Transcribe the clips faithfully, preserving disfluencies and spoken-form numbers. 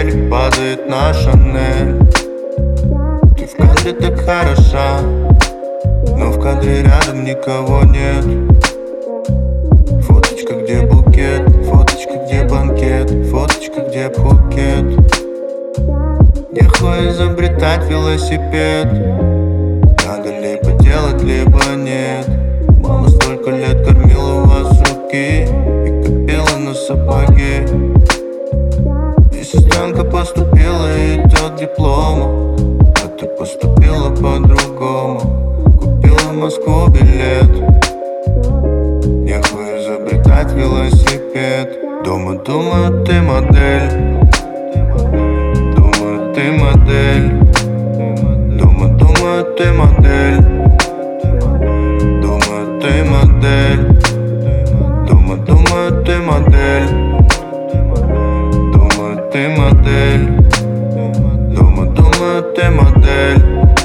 телек падает на Шанель. Ты в кадре так хороша, но в кадре рядом никого нет. Фоточка, где букет, фоточка, где банкет, фоточка, где Пхукет. Нехуй изобретать велосипед, надо либо делать, либо нет. Мама столько лет кормила вас руки и копила на сапоги. И сестренка поступила и идет к диплому, а ты поступила по-другому. Купила в Москву билет, нехуй изобретать велосипед. Дома думаю, ты модель, думаю, ты модель. Дома думаю, ты модель, думаю, ты модель. Дома думаю, ты модель, думаю, ты модель. Дома думаю, ты модель.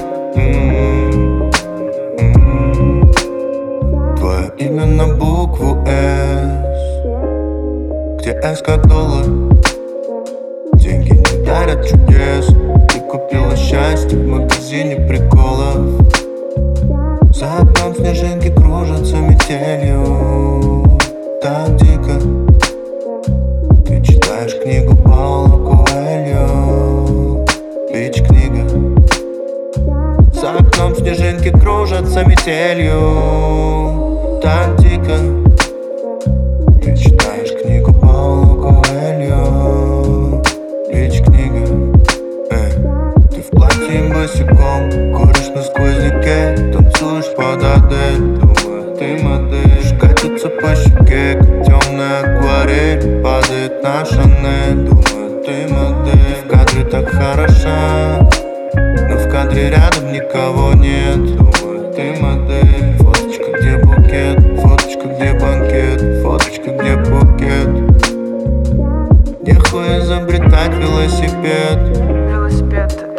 Твое имя на букву С, где S как доллар. Деньги не дарят чудес. Ты купила счастье в магазине приколов. За окном снежинки кружатся метелью. Так дико. Ты читаешь книгу Пауло Коэльо. Бич-книга. За окном снежинки кружатся метелью. Так дико. Ты читаешь книгу Пауло Коэльо. Бич-книга. Эй, ты в платье и босиком, куришь на сквозняке, танцуешь под Адель. Думаю, ты модель. Катится по щеке, как темная акварель, падает на Шанель. Думаю, ты модель. В кадре так хороша, но в кадре рядом никого нет. Думаю, ты модель. Фоточка, где букет, фоточка, где банкет, фоточка, где Пхукет. Нехуй изобретать велосипед. Велосипед.